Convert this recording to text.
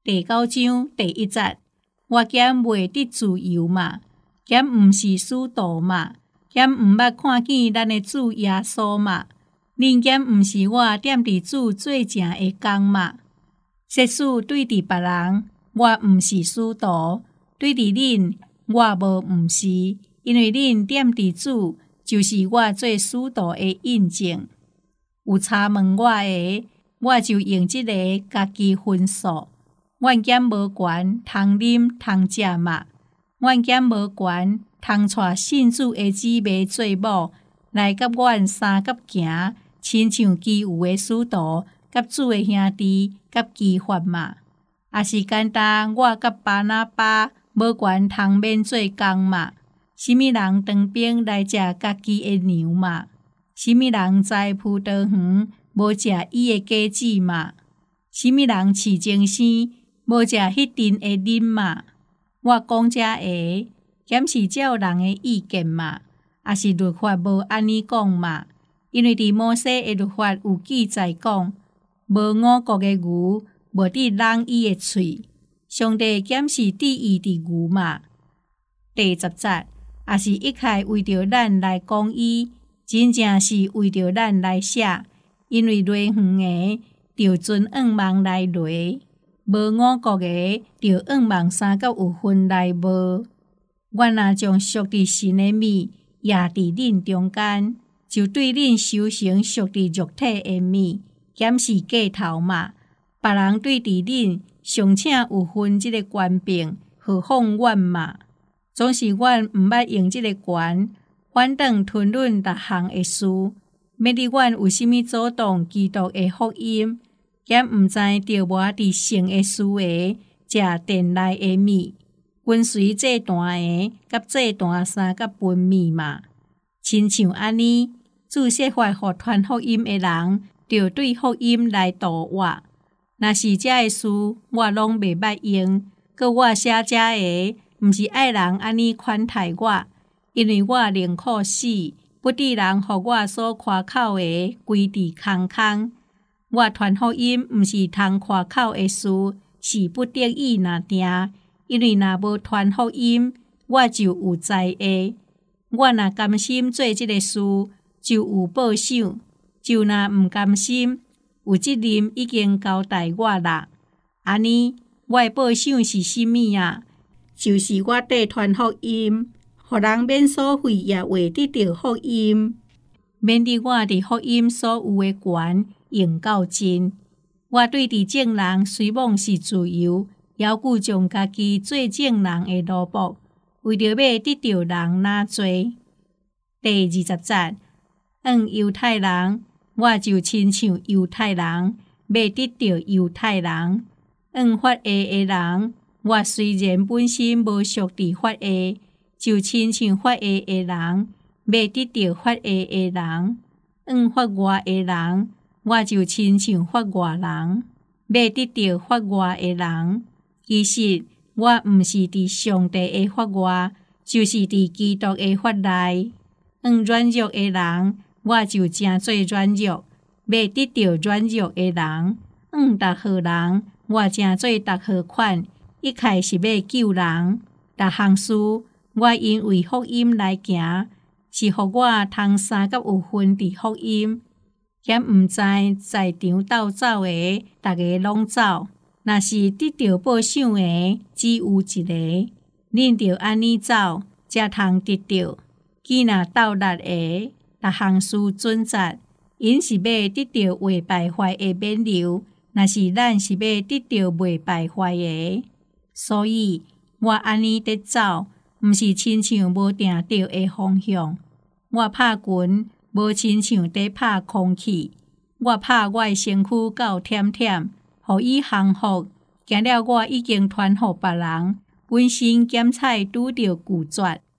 第9章第1節，我兼袂得自由嘛，兼毋是使徒嘛，兼毋捌看見咱的主耶穌嘛，恁兼毋是我踮佇主最正的工嘛。即使對佇別人，我毋是使徒，對佇恁，我無毋是，因為恁踮佇主，就是我做使徒的印證。有查問我的，我就用這個家己分數。阮兼無權通啉通食嘛，阮兼無權通帶信主的姊妹做某，來甲阮三甲行，親像其餘的使徒，甲主的兄弟，甲基法嘛。也是簡單，我甲巴拿巴無權通免做工嘛。什麼人當兵來食家己的糧嘛？什麼人栽葡萄園無食伊的果子嘛？什麼人飼精生無食迄陣的奶嘛？我講這個，檢是照人的意見嘛，也是律法無安尼講嘛。因為佇摩西的律法有記載講，無五穀的牛無得啷伊的喙，上帝檢是旨意佇牛嘛。第10節，也是一開為着咱來講伊，真正是為着咱來寫，因為落園的着存8萬來落，無五穀的着8萬3角有分來無。我若將屬佇神的物壓佇恁中間，就對恁修成屬佇肉體的物，檢是過頭嘛。別人對佇恁尚且有分這個權柄，何況阮嘛？總是阮毋捌用這個權，反倒吞論逐項的事，免得阮有啥物阻擋基督的福音，檢毋知着無佇聖的事的食殿內的物，跟隨這段的甲這段3角分米嘛。親像安尼，主設法予傳福音的人，着對福音來度我。若是這個事，我攏袂捌用，閣我寫這個，毋是愛人安尼款待我，因為我寧可死，不得人予我所誇口的歸佇空空。我傳福音毋是通誇口的事，是不得已若定，因為若無傳福音，我就有災厄。我若甘心做這個事，就有報賞；就若毋甘心，有責任已經交代我啦。安尼，我的報賞是啥物啊？就是我得傳福音，予人免所費也會得到福音，免得我佇福音所有的權用到盡。我對佇眾人雖妄是自由，猶舊將家己做眾人的奴僕，為着要得到人哪做。第20節，猶太人，我就親像猶太人，要得到猶太人；法下的人，我雖然本身無屬佇法下，就親像法下的人，要得到法下的人；法外的人，我就親像法外人，要得到法外的人。其實我毋是佇上帝的法外，就是佇基督的法內。軟弱的人，我就誠做軟弱，要得到軟弱的人；逐號人，我誠做逐號款，一開是要救人。逐項事，我因為福音來行，是予我通3角有份佇福音。檢毋知在場鬥走的，逐個攏走；若是得到報賞的，只有一個。恁着安尼走，才通得到。既若鬥力的，逐項事準則，因是要得到袂敗壞的免流；若是咱是要得到袂敗壞的，所以我安尼得走，毋是親像無定着的方向。我拍拳，無親像在拍空氣。我拍我的身軀到忝忝，予伊降服。行了我已經傳予別人，本身檢菜拄着拒絕。